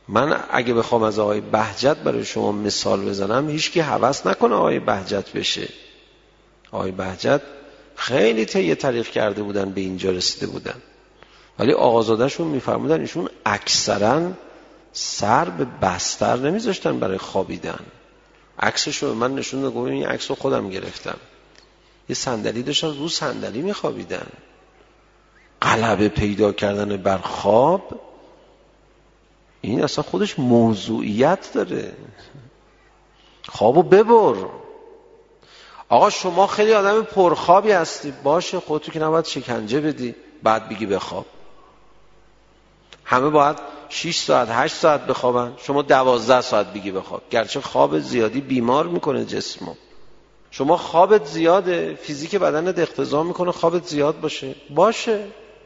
من اگه بخوام از آقای بهجت برای شما مثال بزنم، هیچکی هوس نکنه آقای بهجت بشه. آقای بهجت خیلی طی طریق کرده بودن، به اینجا رسیده بودن، ولی آقازاده‌شون میفرمودن ایشون اکثرا سر به بستر نمیذاشتن برای خوابیدن. عکسشو به من نشون داد، این عکسو خودم گرفتم. یه صندلی داشتن، رو صندلی میخوابیدن. غلبه پیدا کردن بر خواب این اصلا خودش موضوعیت داره. خوابو ببر. آقا شما خیلی آدم پرخوابی هستی، باشه، خودتو که نباید شکنجه بدی بعد بگی بخواب. همه باید 6 ساعت 8 ساعت بخوابن، شما 12 ساعت بگی بخواب. گرچه خواب زیادی بیمار میکنه جسمو. شما خوابت زیاده، فیزیک بدنت اقتضا میکنه خوابت زیاد باشه،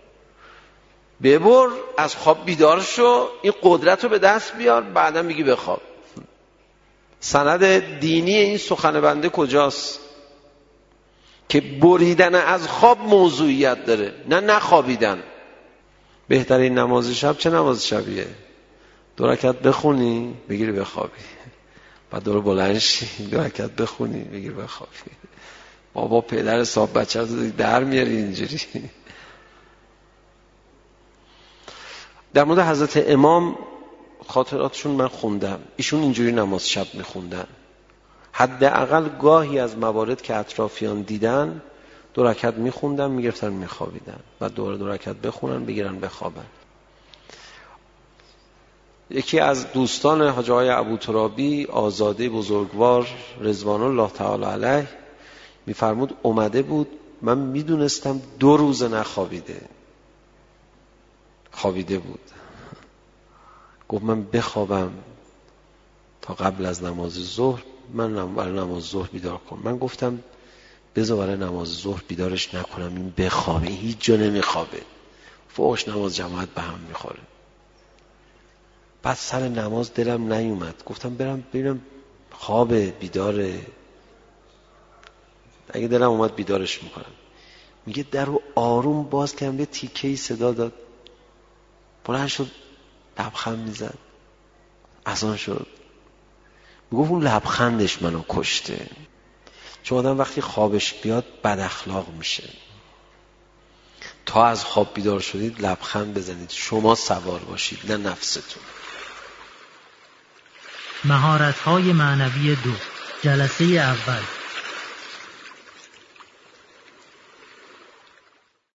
ببر، از خواب بیدار شو، این قدرت رو به دست بیار، بعدا میگی بخواب. سند دینی این سخن بنده کجاست که بریدن از خواب موضوعیت داره، نه نخوابیدن. بهترین نماز شب چه نماز شبیه؟ 2 رکعت بخونی بگیری بخوابی، بعد دور بلند شی 2 رکعت بخونی بگیری بخوابی. بابا پدر صاحب بچه رو در میاری اینجوری. در مورد حضرت امام خاطراتشون من خوندم، ایشون اینجوری نماز شب میخوندن. حداقل گاهی از موارد که اطرافیان دیدن 2 رکعت میخوندن میگرفتن میخوابیدن، بعد دوباره 2 رکعت بخونن بگیرن بخوابن. یکی از دوستان حاج آقای ابوترابی، آزاده بزرگوار رضوان الله تعالی علیه، میفرمود اومده بود، من میدونستم 2 روز نخوابیده، خوابیده بود. گفت من بخوابم تا قبل از نماز ظهر، من برای نماز ظهر بیدار کنم. من گفتم بذار برای نماز ظهر بیدارش نکنم، این بخوابه، هیچ جا نمیخوابه، فوقش نماز جماعت به هم میخوره. بعد سر نماز دلم نیومد، گفتم برم ببینم خوابه بیداره، اگه دلم اومد بیدارش میکنم. میگه در رو آروم باز کردم، یه تیکه‌ای صدا داد، بلند شد لبخند میزد، اذان شد. میگفت اون لبخندش منو کشته. چون آدم وقتی خوابش بیاد بد اخلاق میشه. تا از خواب بیدار شدید لبخند بزنید، شما سوار باشید نه نفستون. مهارت‌های معنوی 2 جلسه اول.